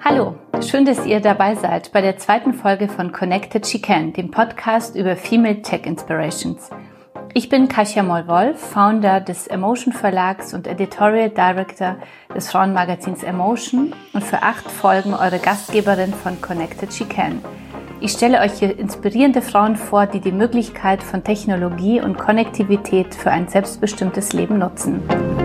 Hallo, schön, dass ihr dabei seid bei der zweiten Folge von Connected She Can, dem Podcast über Female Tech Inspirations. Ich bin Kasia Moll-Wolf, Founder des Emotion Verlags und Editorial Director des Frauenmagazins Emotion und für 8 Folgen eure Gastgeberin von Connected She Can. Ich stelle euch hier inspirierende Frauen vor, die die Möglichkeit von Technologie und Konnektivität für ein selbstbestimmtes Leben nutzen.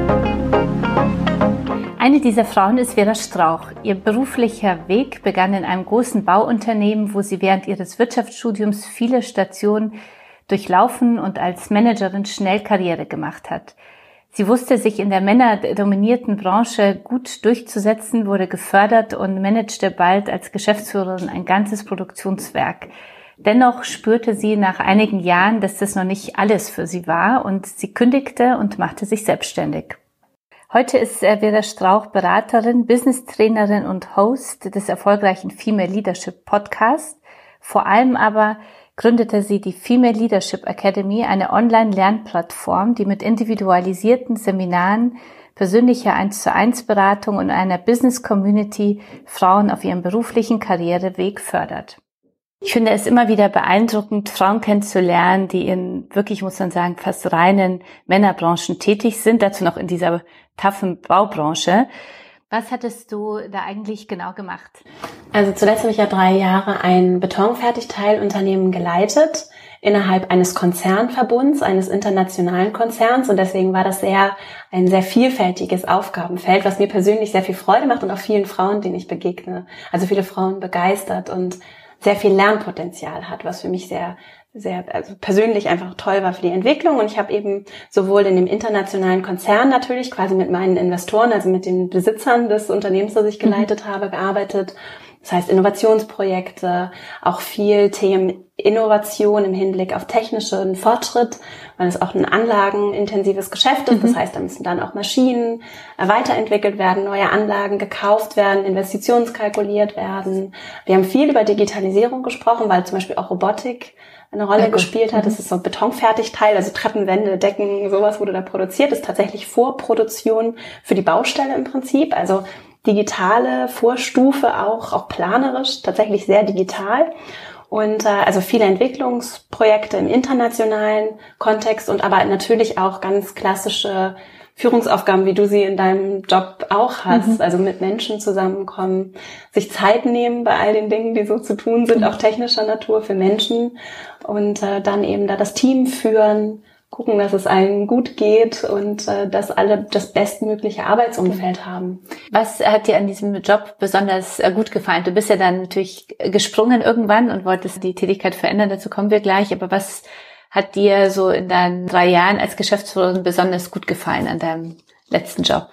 Eine dieser Frauen ist Vera Strauch. Ihr beruflicher Weg begann in einem großen Bauunternehmen, wo sie während ihres Wirtschaftsstudiums viele Stationen durchlaufen und als Managerin schnell Karriere gemacht hat. Sie wusste sich in der männerdominierten Branche gut durchzusetzen, wurde gefördert und managte bald als Geschäftsführerin ein ganzes Produktionswerk. Dennoch spürte sie nach einigen Jahren, dass das noch nicht alles für sie war und sie kündigte und machte sich selbstständig. Heute ist Vera Strauch Beraterin, Business-Trainerin und Host des erfolgreichen Female Leadership Podcasts. Vor allem aber gründete sie die Female Leadership Academy, eine Online-Lernplattform, die mit individualisierten Seminaren, persönlicher 1:1 Beratung und einer Business-Community Frauen auf ihrem beruflichen Karriereweg fördert. Ich finde es immer wieder beeindruckend, Frauen kennenzulernen, die in wirklich, muss man sagen, fast reinen Männerbranchen tätig sind, dazu noch in dieser taffen Baubranche. Was hattest du da eigentlich genau gemacht? Also zuletzt habe ich ja 3 Jahre ein Betonfertigteilunternehmen geleitet, innerhalb eines Konzernverbunds, eines internationalen Konzerns, und deswegen war das ein sehr vielfältiges Aufgabenfeld, was mir persönlich sehr viel Freude macht und auch vielen Frauen, denen ich begegne, also viele Frauen begeistert und sehr viel Lernpotenzial hat, was für mich sehr persönlich einfach toll war für die Entwicklung. Und ich habe eben sowohl in dem internationalen Konzern natürlich quasi mit meinen Investoren, also mit den Besitzern des Unternehmens, das ich geleitet habe, gearbeitet. Das heißt Innovationsprojekte, auch viel Themen Innovation im Hinblick auf technischen Fortschritt, weil es auch ein anlagenintensives Geschäft ist. Das heißt, da müssen dann auch Maschinen weiterentwickelt werden, neue Anlagen gekauft werden, Investitionskalkuliert werden. Wir haben viel über Digitalisierung gesprochen, weil zum Beispiel auch Robotik eine Rolle gespielt hat. Das ist so ein Betonfertigteil, also Treppenwände, Decken, sowas wurde da produziert. Das ist tatsächlich Vorproduktion für die Baustelle im Prinzip, also digitale Vorstufe, auch planerisch, tatsächlich sehr digital. Und also viele Entwicklungsprojekte im internationalen Kontext und aber natürlich auch ganz klassische Führungsaufgaben, wie du sie in deinem Job auch hast. Also mit Menschen zusammenkommen, sich Zeit nehmen bei all den Dingen, die so zu tun sind, auch technischer Natur für Menschen, und dann eben da das Team führen, gucken, dass es allen gut geht und dass alle das bestmögliche Arbeitsumfeld haben. Was hat dir an diesem Job besonders gut gefallen? Du bist ja dann natürlich gesprungen irgendwann und wolltest die Tätigkeit verändern, dazu kommen wir gleich. Aber was hat dir so in deinen 3 Jahren als Geschäftsführerin besonders gut gefallen an deinem letzten Job?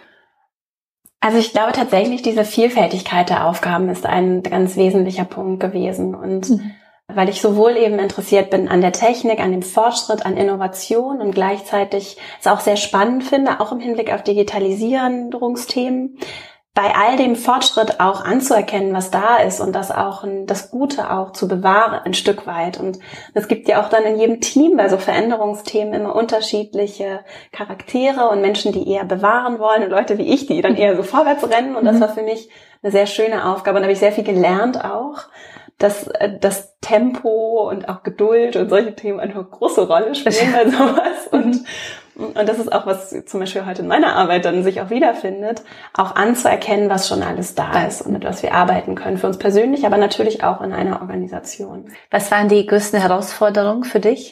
Also ich glaube tatsächlich, diese Vielfältigkeit der Aufgaben ist ein ganz wesentlicher Punkt gewesen. Und weil ich sowohl eben interessiert bin an der Technik, an dem Fortschritt, an Innovation und gleichzeitig es auch sehr spannend finde, auch im Hinblick auf Digitalisierungsthemen, bei all dem Fortschritt auch anzuerkennen, was da ist und das auch das Gute auch zu bewahren, ein Stück weit. Und es gibt ja auch dann in jedem Team bei so Veränderungsthemen immer unterschiedliche Charaktere und Menschen, die eher bewahren wollen, und Leute wie ich, die dann eher so vorwärts rennen. Und das war für mich eine sehr schöne Aufgabe. Und da habe ich sehr viel gelernt auch, dass das Tempo und auch Geduld und solche Themen eine große Rolle spielen bei sowas. Und das ist auch, was zum Beispiel heute in meiner Arbeit dann sich auch wiederfindet, auch anzuerkennen, was schon alles da ist und mit was wir arbeiten können, für uns persönlich, aber natürlich auch in einer Organisation. Was waren die größten Herausforderungen für dich?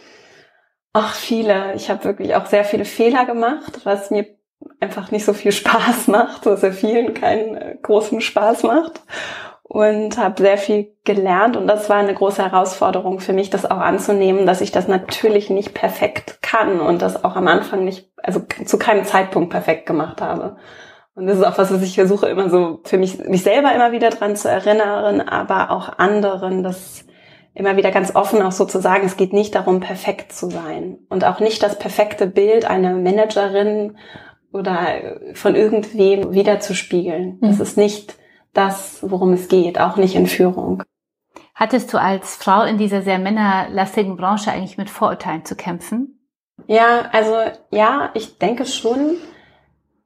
Ach, viele. Ich habe wirklich auch sehr viele Fehler gemacht, was mir einfach nicht so viel Spaß macht, was ja vielen keinen großen Spaß macht. Und habe sehr viel gelernt, und das war eine große Herausforderung für mich, das auch anzunehmen, dass ich das natürlich nicht perfekt kann und das auch am Anfang nicht, also zu keinem Zeitpunkt perfekt gemacht habe. Und das ist auch was ich versuche immer so für mich selber immer wieder dran zu erinnern, aber auch anderen, das immer wieder ganz offen auch so zu sagen, es geht nicht darum, perfekt zu sein und auch nicht das perfekte Bild einer Managerin oder von irgendwem wiederzuspiegeln. Das ist nicht das, worum es geht, auch nicht in Führung. Hattest du als Frau in dieser sehr männerlastigen Branche eigentlich mit Vorurteilen zu kämpfen? Ja, also ja, ich denke schon,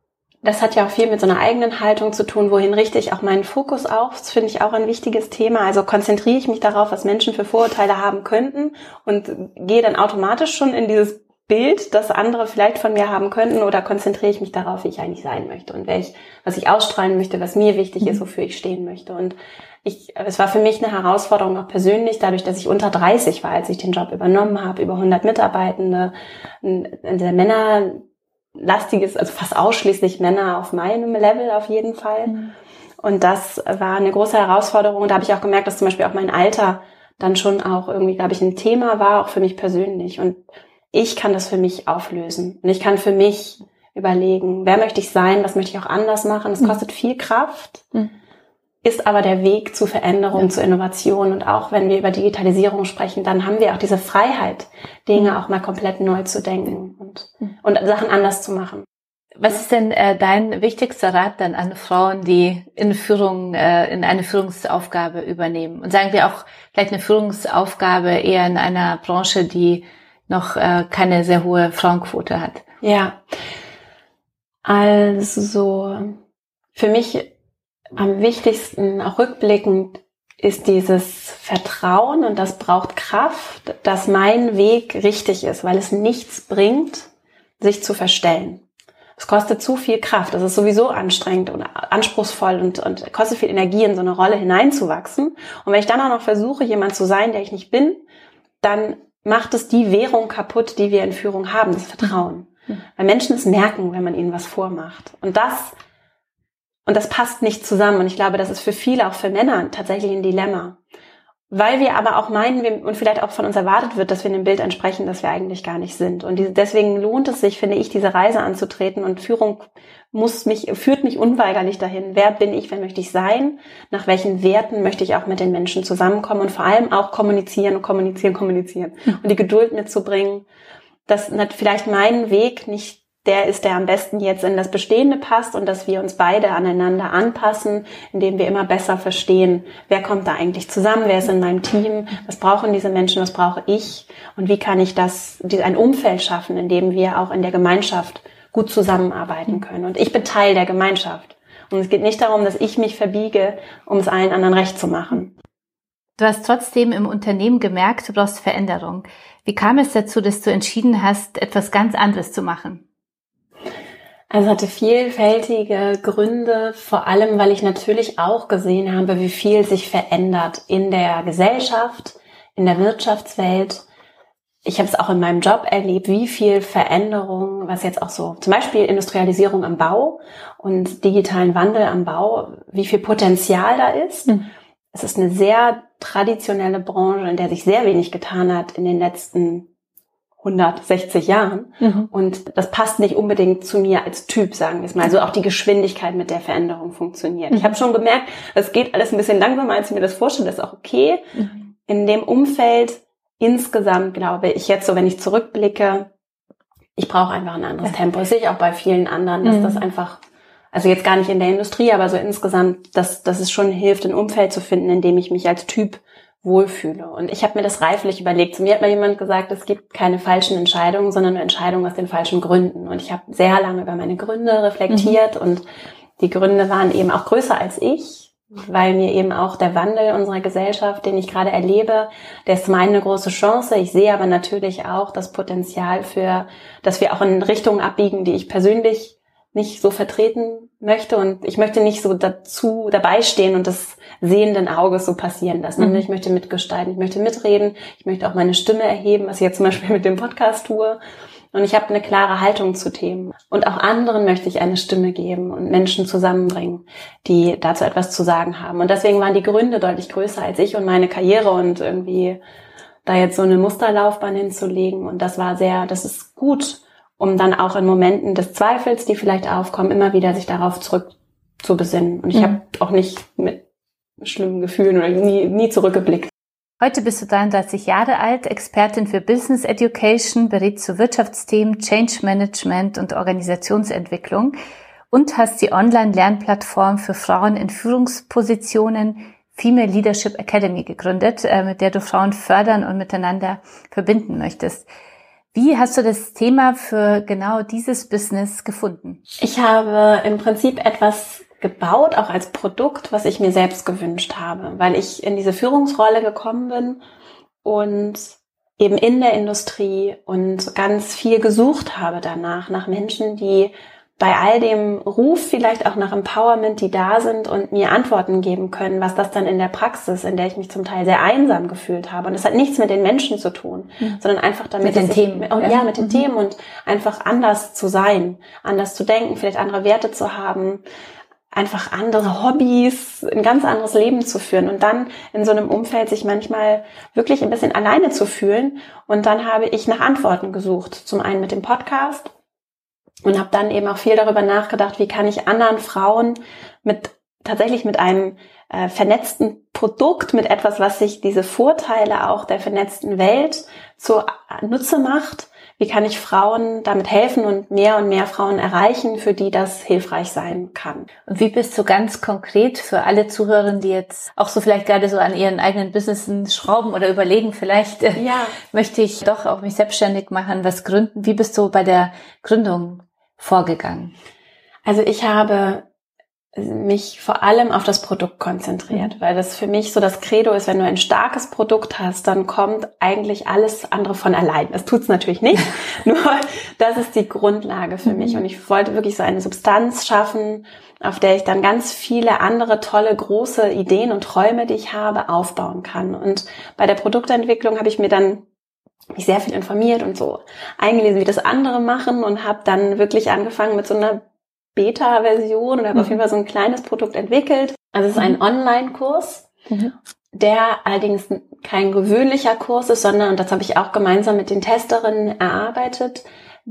Das hat ja auch viel mit so einer eigenen Haltung zu tun. Wohin richte ich auch meinen Fokus auf? Das finde ich auch ein wichtiges Thema. Also konzentriere ich mich darauf, was Menschen für Vorurteile haben könnten und gehe dann automatisch schon in dieses Bild, das andere vielleicht von mir haben könnten, oder konzentriere ich mich darauf, wie ich eigentlich sein möchte und was ich ausstrahlen möchte, was mir wichtig ist, wofür ich stehen möchte. Und es war für mich eine Herausforderung auch persönlich, dadurch, dass ich unter 30 war, als ich den Job übernommen habe, über 100 Mitarbeitende, ein sehr männerlastiges, also fast ausschließlich Männer auf meinem Level auf jeden Fall. Und das war eine große Herausforderung. Und da habe ich auch gemerkt, dass zum Beispiel auch mein Alter dann schon auch irgendwie, glaube ich, ein Thema war, auch für mich persönlich. Und ich kann das für mich auflösen. Und ich kann für mich überlegen, wer möchte ich sein, was möchte ich auch anders machen. Es kostet viel Kraft, ist aber der Weg zu Veränderung, zu Innovation. Und auch wenn wir über Digitalisierung sprechen, dann haben wir auch diese Freiheit, Dinge auch mal komplett neu zu denken und Sachen anders zu machen. Was ist denn dein wichtigster Rat dann an Frauen, die in eine Führungsaufgabe übernehmen? Und sagen wir auch vielleicht eine Führungsaufgabe eher in einer Branche, die noch keine sehr hohe Frauenquote hat. Ja, also für mich am wichtigsten, auch rückblickend, ist dieses Vertrauen, und das braucht Kraft, dass mein Weg richtig ist, weil es nichts bringt, sich zu verstellen. Es kostet zu viel Kraft, es ist sowieso anstrengend und anspruchsvoll und kostet viel Energie, in so eine Rolle hineinzuwachsen. Und wenn ich dann auch noch versuche, jemand zu sein, der ich nicht bin, dann macht es die Währung kaputt, die wir in Führung haben, das Vertrauen. Weil Menschen es merken, wenn man ihnen was vormacht. Und das passt nicht zusammen. Und ich glaube, das ist für viele, auch für Männer, tatsächlich ein Dilemma. Weil wir aber auch meinen, und vielleicht auch von uns erwartet wird, dass wir in dem Bild entsprechen, das wir eigentlich gar nicht sind. Und deswegen lohnt es sich, finde ich, diese Reise anzutreten. Und Führung führt mich unweigerlich dahin. Wer bin ich, wer möchte ich sein? Nach welchen Werten möchte ich auch mit den Menschen zusammenkommen? Und vor allem auch kommunizieren. Und die Geduld mitzubringen, dass vielleicht mein Weg nicht der ist, der am besten jetzt in das Bestehende passt, und dass wir uns beide aneinander anpassen, indem wir immer besser verstehen, wer kommt da eigentlich zusammen, wer ist in meinem Team, was brauchen diese Menschen, was brauche ich, und wie kann ich ein Umfeld schaffen, in dem wir auch in der Gemeinschaft gut zusammenarbeiten können. Und ich bin Teil der Gemeinschaft. Und es geht nicht darum, dass ich mich verbiege, um es allen anderen recht zu machen. Du hast trotzdem im Unternehmen gemerkt, du brauchst Veränderung. Wie kam es dazu, dass du entschieden hast, etwas ganz anderes zu machen? Also es hatte vielfältige Gründe, vor allem, weil ich natürlich auch gesehen habe, wie viel sich verändert in der Gesellschaft, in der Wirtschaftswelt. Ich habe es auch in meinem Job erlebt, wie viel Veränderung, was jetzt auch so, zum Beispiel Industrialisierung am Bau und digitalen Wandel am Bau, wie viel Potenzial da ist. Es ist eine sehr traditionelle Branche, in der sich sehr wenig getan hat in den letzten 160 Jahren. Und das passt nicht unbedingt zu mir als Typ, sagen wir es mal. Also auch die Geschwindigkeit, mit der Veränderung funktioniert. Ich habe schon gemerkt, es geht alles ein bisschen langsamer, als ich mir das vorstelle. Das ist auch okay. In dem Umfeld insgesamt glaube ich jetzt so, wenn ich zurückblicke, ich brauche einfach ein anderes Tempo. Das sehe ich auch bei vielen anderen, dass das einfach, also jetzt gar nicht in der Industrie, aber so insgesamt, dass es schon hilft, ein Umfeld zu finden, in dem ich mich als Typ wohlfühle. Und ich habe mir das reiflich überlegt. Zu mir hat mal jemand gesagt, es gibt keine falschen Entscheidungen, sondern nur Entscheidungen aus den falschen Gründen. Und ich habe sehr lange über meine Gründe reflektiert und die Gründe waren eben auch größer als ich, weil mir eben auch der Wandel unserer Gesellschaft, den ich gerade erlebe, der ist zum einen eine große Chance. Ich sehe aber natürlich auch das Potenzial dass wir auch in Richtungen abbiegen, die ich persönlich nicht so vertreten möchte, und ich möchte nicht so dabei stehen und das sehenden Auges so passieren lassen. Ich möchte mitgestalten, ich möchte mitreden, ich möchte auch meine Stimme erheben, was ich jetzt zum Beispiel mit dem Podcast tue. Und ich habe eine klare Haltung zu Themen. Und auch anderen möchte ich eine Stimme geben und Menschen zusammenbringen, die dazu etwas zu sagen haben. Und deswegen waren die Gründe deutlich größer als ich und meine Karriere, und irgendwie da jetzt so eine Musterlaufbahn hinzulegen. Und das ist gut, um dann auch in Momenten des Zweifels, die vielleicht aufkommen, immer wieder sich darauf zurück zu besinnen. Und ich habe auch nicht mit schlimmen Gefühlen oder nie zurückgeblickt. Heute bist du 33 Jahre alt, Expertin für Business Education, berätst zu Wirtschaftsthemen, Change Management und Organisationsentwicklung und hast die Online-Lernplattform für Frauen in Führungspositionen Female Leadership Academy gegründet, mit der du Frauen fördern und miteinander verbinden möchtest. Wie hast du das Thema für genau dieses Business gefunden? Ich habe im Prinzip etwas gebaut, auch als Produkt, was ich mir selbst gewünscht habe, weil ich in diese Führungsrolle gekommen bin und eben in der Industrie und ganz viel gesucht habe danach, nach Menschen, die bei all dem Ruf vielleicht auch nach Empowerment, die da sind und mir Antworten geben können, was das dann in der Praxis, in der ich mich zum Teil sehr einsam gefühlt habe. Und das hat nichts mit den Menschen zu tun, sondern einfach damit, mit den Themen. Mit den Themen und einfach anders zu sein, anders zu denken, vielleicht andere Werte zu haben, einfach andere Hobbys, ein ganz anderes Leben zu führen und dann in so einem Umfeld sich manchmal wirklich ein bisschen alleine zu fühlen. Und dann habe ich nach Antworten gesucht. Zum einen mit dem Podcast und habe dann eben auch viel darüber nachgedacht, wie kann ich anderen Frauen tatsächlich mit einem vernetzten Produkt, mit etwas, was sich diese Vorteile auch der vernetzten Welt zunutze macht, wie kann ich Frauen damit helfen und mehr Frauen erreichen, für die das hilfreich sein kann. Und wie bist du ganz konkret für alle Zuhörerinnen, die jetzt auch so vielleicht gerade so an ihren eigenen Businessen schrauben oder überlegen, vielleicht möchte ich doch auch mich selbstständig machen, was gründen. Wie bist du bei der Gründung vorgegangen? Also ich habe mich vor allem auf das Produkt konzentriert, weil das für mich so das Credo ist, wenn du ein starkes Produkt hast, dann kommt eigentlich alles andere von allein. Das tut's natürlich nicht, nur das ist die Grundlage für mich und ich wollte wirklich so eine Substanz schaffen, auf der ich dann ganz viele andere tolle, große Ideen und Träume, die ich habe, aufbauen kann. Und bei der Produktentwicklung habe ich mir dann mich sehr viel informiert und so eingelesen, wie das andere machen und habe dann wirklich angefangen mit so einer Beta-Version und habe auf jeden Fall so ein kleines Produkt entwickelt. Also es ist ein Online-Kurs, der allerdings kein gewöhnlicher Kurs ist, sondern, und das habe ich auch gemeinsam mit den Testerinnen erarbeitet,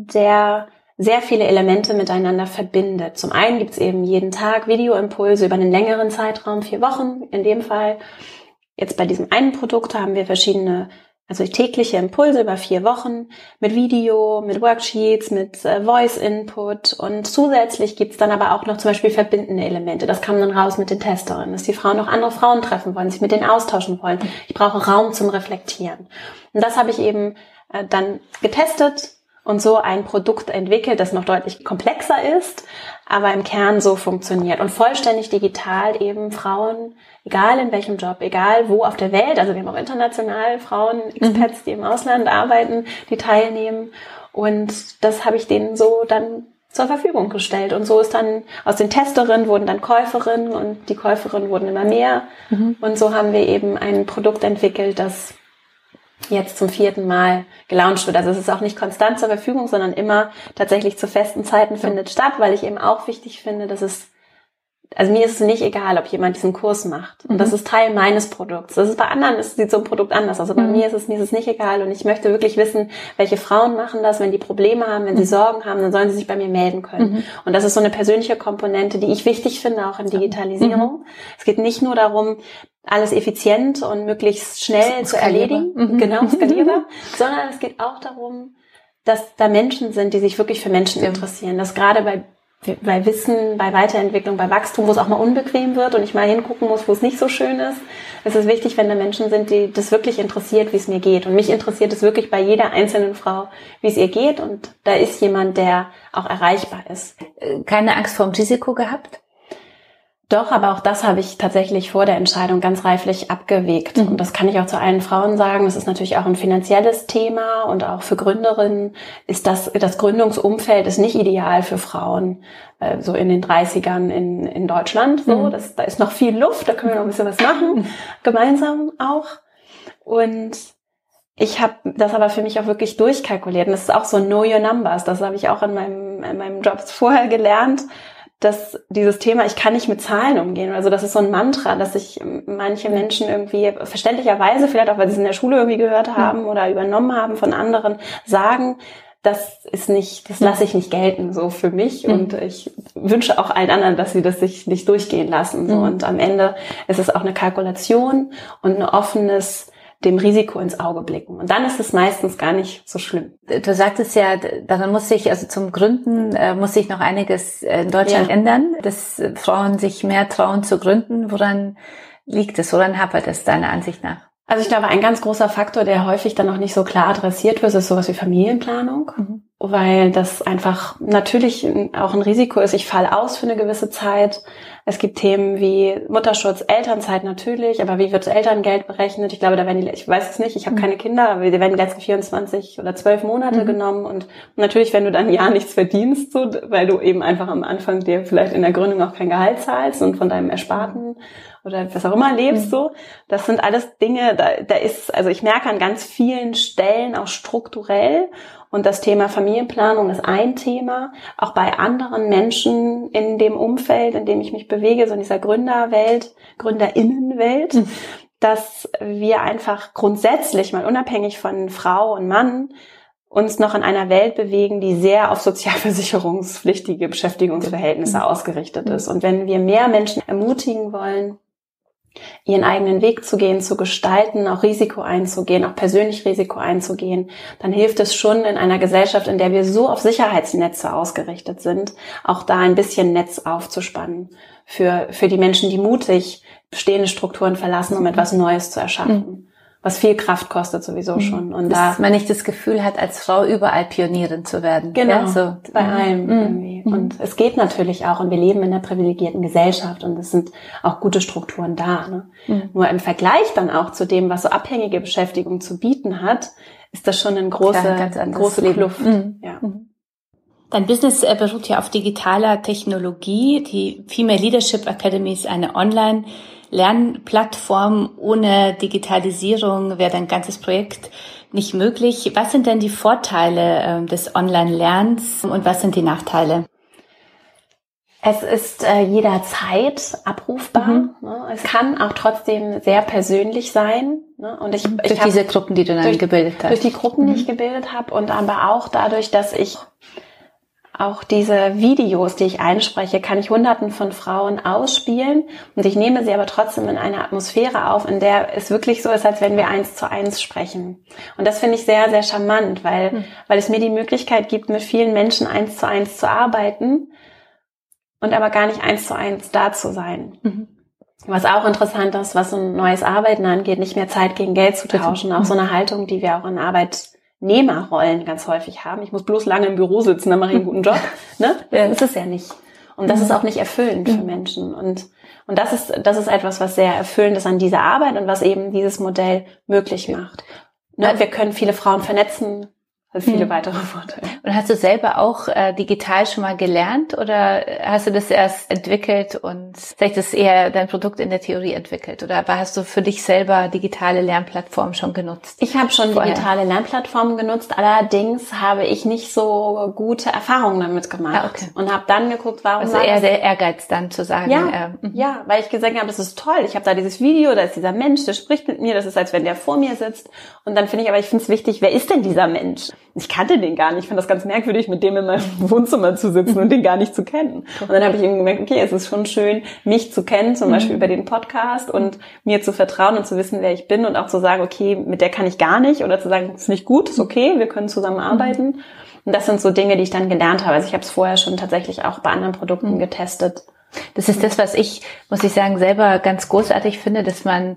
der sehr viele Elemente miteinander verbindet. Zum einen gibt es eben jeden Tag Videoimpulse über einen längeren Zeitraum, 4 Wochen in dem Fall. Jetzt bei diesem einen Produkt haben wir verschiedene, also tägliche Impulse über 4 Wochen mit Video, mit Worksheets, mit Voice Input und zusätzlich gibt's dann aber auch noch zum Beispiel verbindende Elemente. Das kam dann raus mit den Testerinnen, dass die Frauen noch andere Frauen treffen wollen, sich mit denen austauschen wollen. Ich brauche Raum zum Reflektieren. Und das habe ich eben dann getestet und so ein Produkt entwickelt, das noch deutlich komplexer ist, aber im Kern so funktioniert und vollständig digital eben Frauen, egal in welchem Job, egal wo auf der Welt, also wir haben auch international Frauen, Expats, die im Ausland arbeiten, die teilnehmen und das habe ich denen so dann zur Verfügung gestellt und so ist dann aus den Testerinnen wurden dann Käuferinnen und die Käuferinnen wurden immer mehr und so haben wir eben ein Produkt entwickelt, das jetzt zum 4. Mal gelauncht wird. Also es ist auch nicht konstant zur Verfügung, sondern immer tatsächlich zu festen Zeiten findet statt, weil ich eben auch wichtig finde, dass also mir ist es nicht egal, ob jemand diesen Kurs macht. Und das ist Teil meines Produkts. Das ist bei anderen, sieht so ein Produkt anders aus. Aber bei mir ist es nicht egal. Und ich möchte wirklich wissen, welche Frauen machen das, wenn die Probleme haben, wenn sie Sorgen haben, dann sollen sie sich bei mir melden können. Und das ist so eine persönliche Komponente, die ich wichtig finde, auch in Digitalisierung. Es geht nicht nur darum, alles effizient und möglichst schnell zu erledigen, genau, skalierbar, sondern es geht auch darum, dass da Menschen sind, die sich wirklich für Menschen interessieren. Dass gerade bei Wissen, bei Weiterentwicklung, bei Wachstum, wo es auch mal unbequem wird und ich mal hingucken muss, wo es nicht so schön ist, ist es wichtig, wenn da Menschen sind, die das wirklich interessiert, wie es mir geht. Und mich interessiert es wirklich bei jeder einzelnen Frau, wie es ihr geht. Und da ist jemand, der auch erreichbar ist. Keine Angst vor dem Risiko gehabt? Doch, aber auch das habe ich tatsächlich vor der Entscheidung ganz reiflich abgewegt. Und das kann ich auch zu allen Frauen sagen. Das ist natürlich auch ein finanzielles Thema und auch für Gründerinnen ist das Gründungsumfeld ist nicht ideal für Frauen, so in den 30ern in Deutschland. So, da ist noch viel Luft, da können wir noch ein bisschen was machen, gemeinsam auch. Und ich habe das aber für mich auch wirklich durchkalkuliert. Und das ist auch so Know Your Numbers. Das habe ich auch in meinem Job vorher gelernt. Dass dieses Thema, ich kann nicht mit Zahlen umgehen. Also das ist so ein Mantra, dass sich manche Menschen irgendwie verständlicherweise, vielleicht auch weil sie es in der Schule irgendwie gehört haben oder übernommen haben von anderen, sagen, das lasse ich nicht gelten, so für mich. Und ich wünsche auch allen anderen, dass sie das sich nicht durchgehen lassen. So. Und am Ende ist es auch eine Kalkulation und ein offenes dem Risiko ins Auge blicken. Und dann ist es meistens gar nicht so schlimm. Du sagtest ja, daran muss sich, also zum Gründen muss sich noch einiges in Deutschland ändern, dass Frauen sich mehr trauen zu gründen. Woran liegt es? Woran hapert es deiner Ansicht nach? Also ich glaube, ein ganz großer Faktor, der häufig dann noch nicht so klar adressiert wird, ist sowas wie Familienplanung, weil das einfach natürlich auch ein Risiko ist. Ich falle aus für eine gewisse Zeit. Es gibt Themen wie Mutterschutz, Elternzeit natürlich, aber wie wird Elterngeld berechnet? Ich glaube, da werden ich weiß es nicht, ich habe keine Kinder, aber da werden die letzten 24 oder 12 Monate genommen und natürlich, wenn du dann ein Jahr nichts verdienst, so, weil du eben einfach am Anfang dir vielleicht in der Gründung auch kein Gehalt zahlst und von deinem Ersparten oder was auch immer lebst, so. Das sind alles Dinge, da ist, also ich merke an ganz vielen Stellen auch strukturell, und das Thema Familienplanung ist ein Thema, auch bei anderen Menschen in dem Umfeld, in dem ich mich bewege, so in dieser Gründerwelt, Gründerinnenwelt, dass wir einfach grundsätzlich mal unabhängig von Frau und Mann uns noch in einer Welt bewegen, die sehr auf sozialversicherungspflichtige Beschäftigungsverhältnisse ausgerichtet ist. Und wenn wir mehr Menschen ermutigen wollen, ihren eigenen Weg zu gehen, zu gestalten, auch Risiko einzugehen, auch persönlich Risiko einzugehen, dann hilft es schon in einer Gesellschaft, in der wir so auf Sicherheitsnetze ausgerichtet sind, auch da ein bisschen Netz aufzuspannen für die Menschen, die mutig bestehende Strukturen verlassen, um etwas Neues zu erschaffen. Was viel Kraft kostet sowieso schon. Und dass man nicht das Gefühl hat, als Frau überall Pionierin zu werden. Genau, ja, so. Bei allem irgendwie. Und es geht natürlich auch, und wir leben in einer privilegierten Gesellschaft und es sind auch gute Strukturen da. Ne? Nur im Vergleich dann auch zu dem, was so abhängige Beschäftigung zu bieten hat, ist das schon eine große Kluft. Ja. Dein Business beruht ja auf digitaler Technologie. Die Female Leadership Academy ist eine Online-Lernplattform. Ohne Digitalisierung wäre dein ganzes Projekt nicht möglich. Was sind denn die Vorteile des Online-Lernens und was sind die Nachteile? Es ist jederzeit abrufbar. Ne? Es kann auch trotzdem sehr persönlich sein. Ne? Und durch diese Gruppen, die du dann gebildet hast. Durch die Gruppen, die ich gebildet habe und aber auch dadurch, dass ich auch diese Videos, die ich einspreche, kann ich Hunderten von Frauen ausspielen und ich nehme sie aber trotzdem in einer Atmosphäre auf, in der es wirklich so ist, als wenn wir 1:1 sprechen. Und das finde ich sehr, sehr charmant, weil es mir die Möglichkeit gibt, mit vielen Menschen 1:1 zu arbeiten und aber gar nicht 1:1 da zu sein. Was auch interessant ist, was so ein neues Arbeiten angeht, nicht mehr Zeit gegen Geld zu tauschen, auch so eine Haltung, die wir auch in Arbeitnehmerrollen ganz häufig haben. Ich muss bloß lange im Büro sitzen, dann mache ich einen guten Job. Ne? Das ist es ja nicht. Und das ist auch nicht erfüllend für Menschen. Und das ist etwas, was sehr erfüllend ist an dieser Arbeit und was eben dieses Modell möglich macht. Ne? Wir können viele Frauen vernetzen, viele weitere Vorteile. Und hast du selber auch digital schon mal gelernt oder hast du das erst entwickelt und vielleicht ist eher dein Produkt in der Theorie entwickelt? Oder hast du für dich selber digitale Lernplattformen schon genutzt? Ich habe schon digitale Lernplattformen genutzt, allerdings habe ich nicht so gute Erfahrungen damit gemacht und habe dann geguckt, warum also eher der Ehrgeiz dann zu sagen. Ja, weil ich gesagt habe, das ist toll, ich habe da dieses Video, da ist dieser Mensch, der spricht mit mir, das ist, als wenn der vor mir sitzt und dann finde ich es wichtig, wer ist denn dieser Mensch? Ich kannte den gar nicht. Ich fand das ganz merkwürdig, mit dem in meinem Wohnzimmer zu sitzen und den gar nicht zu kennen. Und dann habe ich eben gemerkt, okay, es ist schon schön, mich zu kennen, zum Beispiel über den Podcast und mir zu vertrauen und zu wissen, wer ich bin und auch zu sagen, okay, mit der kann ich gar nicht oder zu sagen, das ist nicht gut, ist okay, wir können zusammen arbeiten. Und das sind so Dinge, die ich dann gelernt habe. Also ich habe es vorher schon tatsächlich auch bei anderen Produkten getestet. Das ist das, was ich, muss ich sagen, selber ganz großartig finde, dass man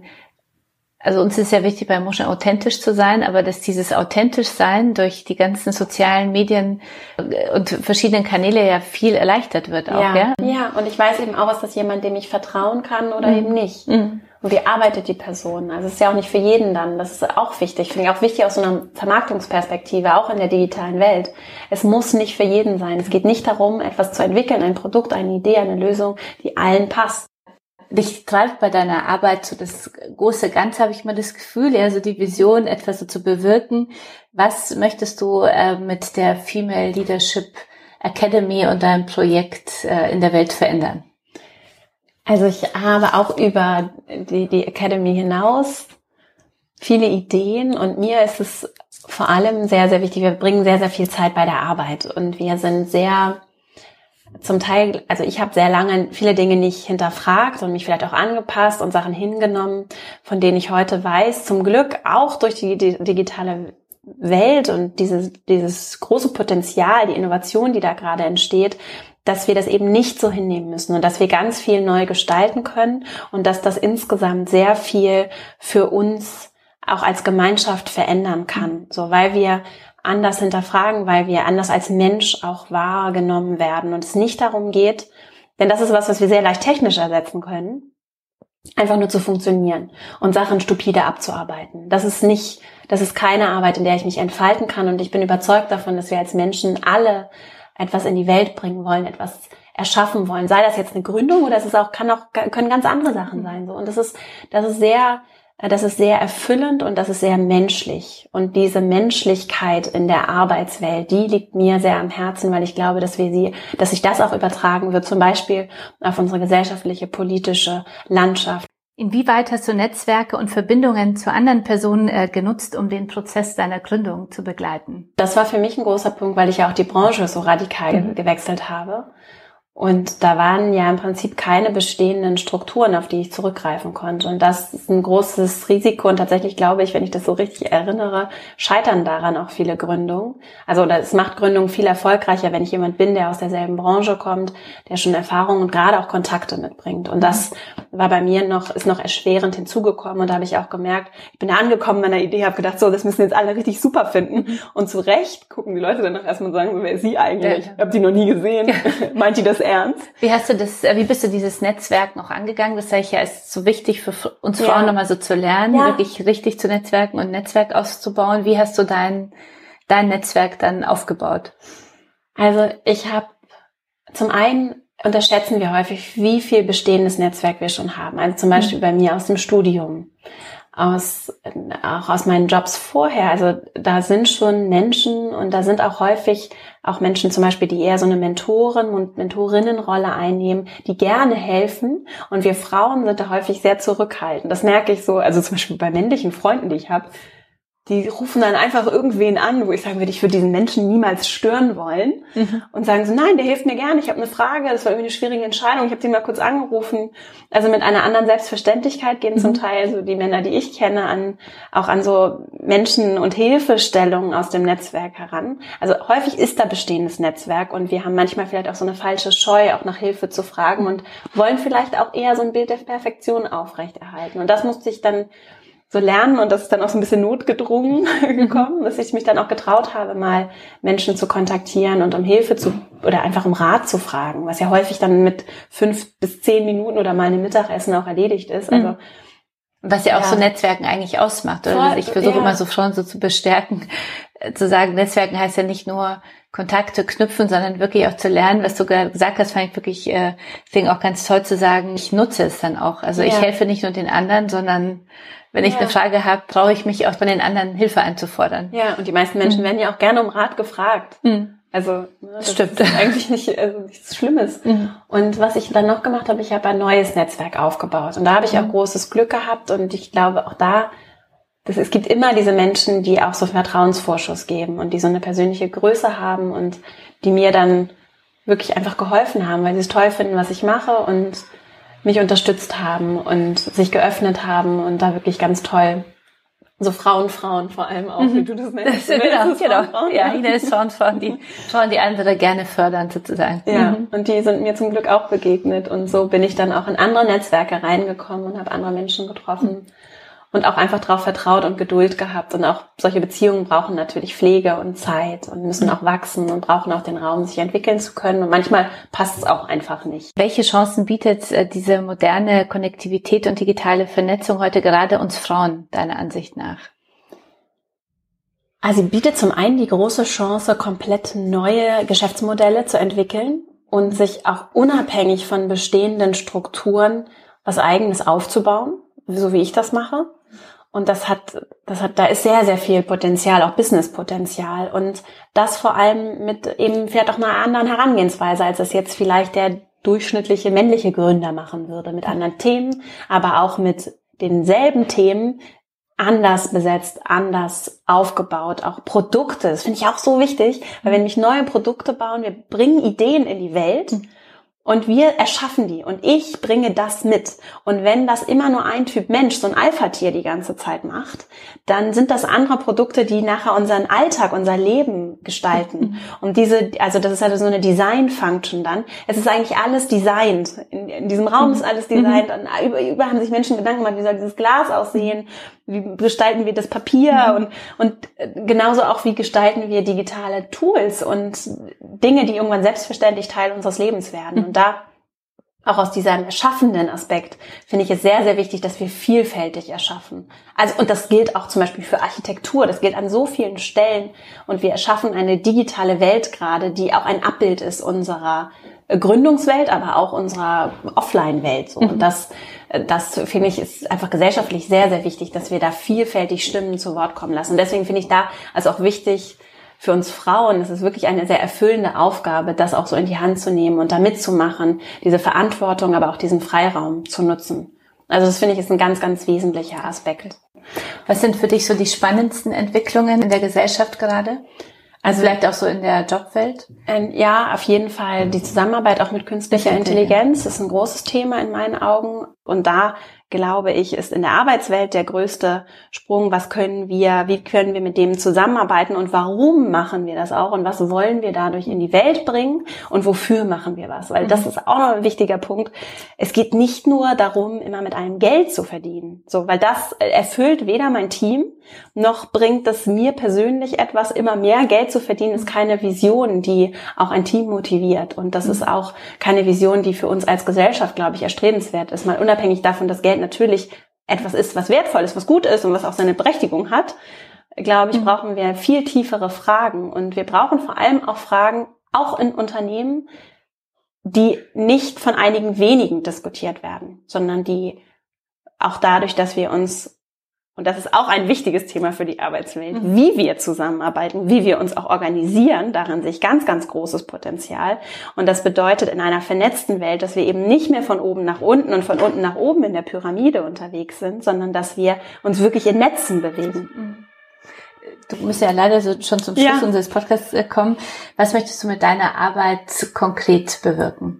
also uns ist ja wichtig, bei Motion authentisch zu sein, aber dass dieses authentisch sein durch die ganzen sozialen Medien und verschiedenen Kanäle ja viel erleichtert wird auch, ja? Ja, und ich weiß eben auch, ist das jemand, dem ich vertrauen kann oder eben nicht. Und wie arbeitet die Person? Also es ist ja auch nicht für jeden dann, das ist auch wichtig. Finde ich auch wichtig aus so einer Vermarktungsperspektive, auch in der digitalen Welt. Es muss nicht für jeden sein. Es geht nicht darum, etwas zu entwickeln, ein Produkt, eine Idee, eine Lösung, die allen passt. Dich treibt bei deiner Arbeit so das große Ganze, habe ich mal das Gefühl, ja, so die Vision, etwas so zu bewirken. Was möchtest du mit der Female Leadership Academy und deinem Projekt in der Welt verändern? Also ich habe auch über die Academy hinaus viele Ideen und mir ist es vor allem sehr, sehr wichtig, wir bringen sehr, sehr viel Zeit bei der Arbeit und wir sind sehr zum Teil, also ich habe sehr lange viele Dinge nicht hinterfragt und mich vielleicht auch angepasst und Sachen hingenommen, von denen ich heute weiß, zum Glück auch durch die digitale Welt und dieses große Potenzial, die Innovation, die da gerade entsteht, dass wir das eben nicht so hinnehmen müssen und dass wir ganz viel neu gestalten können und dass das insgesamt sehr viel für uns auch als Gemeinschaft verändern kann. So, weil wir anders hinterfragen, weil wir anders als Mensch auch wahrgenommen werden und es nicht darum geht, denn das ist was wir sehr leicht technisch ersetzen können, einfach nur zu funktionieren und Sachen stupide abzuarbeiten. Das ist keine Arbeit, in der ich mich entfalten kann und ich bin überzeugt davon, dass wir als Menschen alle etwas in die Welt bringen wollen, etwas erschaffen wollen. Sei das jetzt eine Gründung oder können ganz andere Sachen sein, so. Und das ist sehr erfüllend und das ist sehr menschlich. Und diese Menschlichkeit in der Arbeitswelt, die liegt mir sehr am Herzen, weil ich glaube, dass sich das auch übertragen wird, zum Beispiel auf unsere gesellschaftliche, politische Landschaft. Inwieweit hast du Netzwerke und Verbindungen zu anderen Personen genutzt, um den Prozess deiner Gründung zu begleiten? Das war für mich ein großer Punkt, weil ich ja auch die Branche so radikal gewechselt habe. Und da waren ja im Prinzip keine bestehenden Strukturen, auf die ich zurückgreifen konnte. Und das ist ein großes Risiko. Und tatsächlich glaube ich, wenn ich das so richtig erinnere, scheitern daran auch viele Gründungen. Also es macht Gründungen viel erfolgreicher, wenn ich jemand bin, der aus derselben Branche kommt, der schon Erfahrung und gerade auch Kontakte mitbringt. Und das war bei mir ist noch erschwerend hinzugekommen. Und da habe ich auch gemerkt, ich bin da angekommen an der Idee, habe gedacht, so, das müssen jetzt alle richtig super finden. Und zu Recht gucken die Leute dann noch erstmal und sagen, wer ist sie eigentlich? Ich habe die noch nie gesehen. Meint die das ernst? Wie bist du dieses Netzwerk noch angegangen? Das sage ich ja, ist so wichtig für uns Frauen nochmal so zu lernen, wirklich richtig zu netzwerken und Netzwerk auszubauen. Wie hast du dein Netzwerk dann aufgebaut? Also zum einen unterschätzen wir häufig, wie viel bestehendes Netzwerk wir schon haben. Also zum Beispiel bei mir aus dem Studium, auch aus meinen Jobs vorher. Also da sind schon Menschen und da sind auch häufig auch Menschen zum Beispiel, die eher so eine Mentoren- und Mentorinnenrolle einnehmen, die gerne helfen. Und wir Frauen sind da häufig sehr zurückhaltend. Das merke ich so, also zum Beispiel bei männlichen Freunden, die ich habe, die rufen dann einfach irgendwen an, wo ich sagen würde, ich würde diesen Menschen niemals stören wollen. Und sagen so, nein, der hilft mir gerne, ich habe eine Frage, das war irgendwie eine schwierige Entscheidung, ich habe den mal kurz angerufen. Also mit einer anderen Selbstverständlichkeit gehen zum Teil so die Männer, die ich kenne, auch an so Menschen- und Hilfestellungen aus dem Netzwerk heran. Also häufig ist da bestehendes Netzwerk und wir haben manchmal vielleicht auch so eine falsche Scheu, auch nach Hilfe zu fragen und wollen vielleicht auch eher so ein Bild der Perfektion aufrechterhalten. Und das musste ich dann so lernen und das ist dann auch so ein bisschen notgedrungen gekommen, dass ich mich dann auch getraut habe, mal Menschen zu kontaktieren und um Hilfe oder einfach um Rat zu fragen, was ja häufig dann mit 5 bis 10 Minuten oder mal einem Mittagessen auch erledigt ist. Also was ja auch so Netzwerken eigentlich ausmacht. Oder? Also ich versuche immer so schon so zu bestärken, zu sagen, Netzwerken heißt ja nicht nur Kontakte knüpfen, sondern wirklich auch zu lernen, was du gerade gesagt hast, fand ich wirklich deswegen auch ganz toll zu sagen, ich nutze es dann auch. Also ich helfe nicht nur den anderen, sondern wenn ich eine Frage habe, traue ich mich auch von den anderen Hilfe einzufordern. Ja, und die meisten Menschen werden ja auch gerne um Rat gefragt. Also das stimmt. Ist eigentlich nichts Schlimmes. Und was ich dann noch gemacht habe, ich habe ein neues Netzwerk aufgebaut. Und da habe ich auch großes Glück gehabt. Und ich glaube auch es gibt immer diese Menschen, die auch so Vertrauensvorschuss geben und die so eine persönliche Größe haben und die mir dann wirklich einfach geholfen haben, weil sie es toll finden, was ich mache und mich unterstützt haben und sich geöffnet haben und da wirklich ganz toll, so Frauen vor allem auch, wie du das nennst. Genau. Ja, ich nenne es Frauen, die andere gerne fördern sozusagen. Ja, und die sind mir zum Glück auch begegnet und so bin ich dann auch in andere Netzwerke reingekommen und habe andere Menschen getroffen. Und auch einfach darauf vertraut und Geduld gehabt. Und auch solche Beziehungen brauchen natürlich Pflege und Zeit und müssen auch wachsen und brauchen auch den Raum, sich entwickeln zu können. Und manchmal passt es auch einfach nicht. Welche Chancen bietet diese moderne Konnektivität und digitale Vernetzung heute gerade uns Frauen, deiner Ansicht nach? Also sie bietet zum einen die große Chance, komplett neue Geschäftsmodelle zu entwickeln und sich auch unabhängig von bestehenden Strukturen was Eigenes aufzubauen, so wie ich das mache. Und da ist sehr, sehr viel Potenzial, auch Businesspotenzial. Und das vor allem mit eben vielleicht auch einer anderen Herangehensweise, als es jetzt vielleicht der durchschnittliche männliche Gründer machen würde, mit anderen Themen, aber auch mit denselben Themen, anders besetzt, anders aufgebaut, auch Produkte. Das finde ich auch so wichtig, weil wenn wir neue Produkte bauen, wir bringen Ideen in die Welt, und wir erschaffen die und ich bringe das mit. Und wenn das immer nur ein Typ Mensch, so ein Alpha-Tier die ganze Zeit macht, dann sind das andere Produkte, die nachher unseren Alltag, unser Leben gestalten. Und das ist halt so eine Design-Function dann. Es ist eigentlich alles designt. In diesem Raum ist alles designt. Und überall haben sich Menschen Gedanken gemacht, wie soll dieses Glas aussehen? wie gestalten wir das Papier und genauso auch, wie gestalten wir digitale Tools und Dinge, die irgendwann selbstverständlich Teil unseres Lebens werden. Und da auch aus diesem erschaffenden Aspekt finde ich es sehr, sehr wichtig, dass wir vielfältig erschaffen. Also, und das gilt auch zum Beispiel für Architektur, das gilt an so vielen Stellen. Und wir erschaffen eine digitale Welt gerade, die auch ein Abbild ist unserer Gründungswelt, aber auch unserer Offline-Welt. So. Und das finde ich, ist einfach gesellschaftlich sehr, sehr wichtig, dass wir da vielfältig Stimmen zu Wort kommen lassen. Und deswegen finde ich da also auch wichtig, für uns Frauen, das ist wirklich eine sehr erfüllende Aufgabe, das auch so in die Hand zu nehmen und da mitzumachen, diese Verantwortung, aber auch diesen Freiraum zu nutzen. Also das finde ich ist ein ganz, ganz wesentlicher Aspekt. Was sind für dich so die spannendsten Entwicklungen in der Gesellschaft gerade? Also vielleicht auch so in der Jobwelt? Ja, auf jeden Fall die Zusammenarbeit auch mit künstlicher Intelligenz ist ein großes Thema in meinen Augen. Und da, glaube ich, ist in der Arbeitswelt der größte Sprung. Wie können wir mit dem zusammenarbeiten und warum machen wir das auch und was wollen wir dadurch in die Welt bringen und wofür machen wir was? Weil das ist auch noch ein wichtiger Punkt. Es geht nicht nur darum, immer mit einem Geld zu verdienen. So, weil das erfüllt weder mein Team, noch bringt es mir persönlich etwas, immer mehr Geld zu verdienen, ist keine Vision, die auch ein Team motiviert. Und das ist auch keine Vision, die für uns als Gesellschaft, glaube ich, erstrebenswert ist. Mal unabhängig davon, dass Geld natürlich etwas ist, was wertvoll ist, was gut ist und was auch seine Berechtigung hat, glaube ich, brauchen wir viel tiefere Fragen. Und wir brauchen vor allem auch Fragen, auch in Unternehmen, die nicht von einigen wenigen diskutiert werden, sondern die auch dadurch, dass wir uns, und das ist auch ein wichtiges Thema für die Arbeitswelt, wie wir zusammenarbeiten, wie wir uns auch organisieren, darin sehe ich ganz, ganz großes Potenzial. Und das bedeutet in einer vernetzten Welt, dass wir eben nicht mehr von oben nach unten und von unten nach oben in der Pyramide unterwegs sind, sondern dass wir uns wirklich in Netzen bewegen. Du musst ja leider so schon zum Schluss unseres Podcasts kommen. Was möchtest du mit deiner Arbeit konkret bewirken?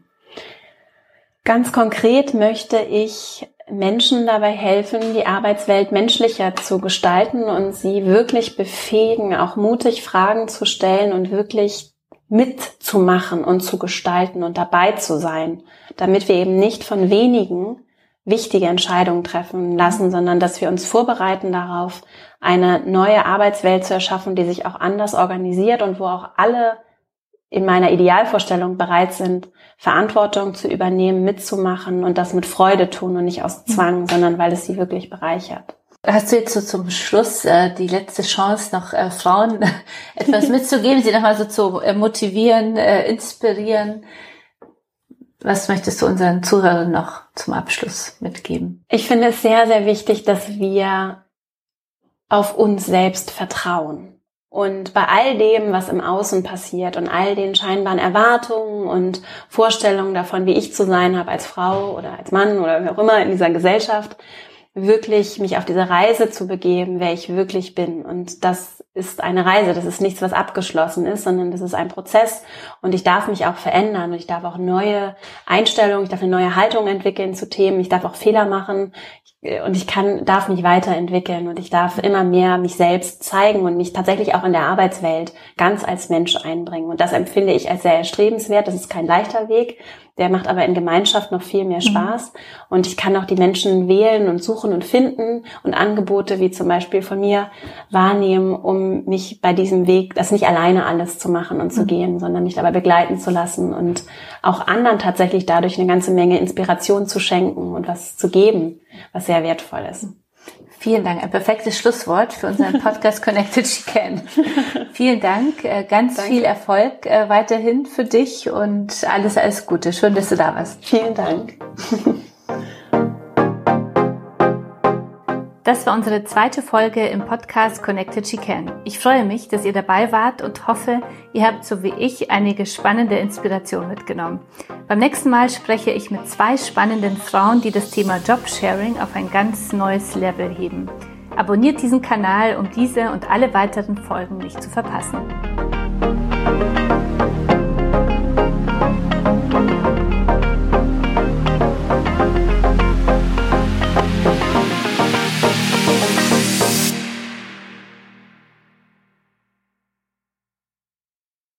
Ganz konkret möchte ich Menschen dabei helfen, die Arbeitswelt menschlicher zu gestalten und sie wirklich befähigen, auch mutig Fragen zu stellen und wirklich mitzumachen und zu gestalten und dabei zu sein, damit wir eben nicht von wenigen wichtige Entscheidungen treffen lassen, sondern dass wir uns vorbereiten darauf, eine neue Arbeitswelt zu erschaffen, die sich auch anders organisiert und wo auch alle in meiner Idealvorstellung bereit sind, Verantwortung zu übernehmen, mitzumachen und das mit Freude tun und nicht aus Zwang, sondern weil es sie wirklich bereichert. Hast du jetzt so zum Schluss die letzte Chance, noch Frauen etwas mitzugeben, sie nochmal so zu motivieren, inspirieren? Was möchtest du unseren Zuhörern noch zum Abschluss mitgeben? Ich finde es sehr, sehr wichtig, dass wir auf uns selbst vertrauen. Und bei all dem, was im Außen passiert und all den scheinbaren Erwartungen und Vorstellungen davon, wie ich zu sein habe als Frau oder als Mann oder wie auch immer in dieser Gesellschaft, wirklich mich auf diese Reise zu begeben, wer ich wirklich bin. Und das ist eine Reise, das ist nichts, was abgeschlossen ist, sondern das ist ein Prozess und ich darf mich auch verändern und ich darf auch neue Einstellungen, ich darf eine neue Haltung entwickeln zu Themen, ich darf auch Fehler machen und ich darf mich weiterentwickeln und ich darf immer mehr mich selbst zeigen und mich tatsächlich auch in der Arbeitswelt ganz als Mensch einbringen. Und das empfinde ich als sehr erstrebenswert. Das ist kein leichter Weg, der macht aber in Gemeinschaft noch viel mehr Spaß. Und ich kann auch die Menschen wählen und suchen und finden und Angebote wie zum Beispiel von mir wahrnehmen, um mich bei diesem Weg, das nicht alleine alles zu machen und zu gehen, sondern mich dabei begleiten zu lassen und auch anderen tatsächlich dadurch eine ganze Menge Inspiration zu schenken und was zu geben, was sehr wertvoll ist. Vielen Dank. Ein perfektes Schlusswort für unseren Podcast Connected She Can. Vielen Dank. Danke. Viel Erfolg weiterhin für dich und alles Gute. Schön, dass du da warst. Vielen Dank. Das war unsere zweite Folge im Podcast Connected She Can. Ich freue mich, dass ihr dabei wart und hoffe, ihr habt so wie ich einige spannende Inspiration mitgenommen. Beim nächsten Mal spreche ich mit 2 spannenden Frauen, die das Thema Jobsharing auf ein ganz neues Level heben. Abonniert diesen Kanal, um diese und alle weiteren Folgen nicht zu verpassen.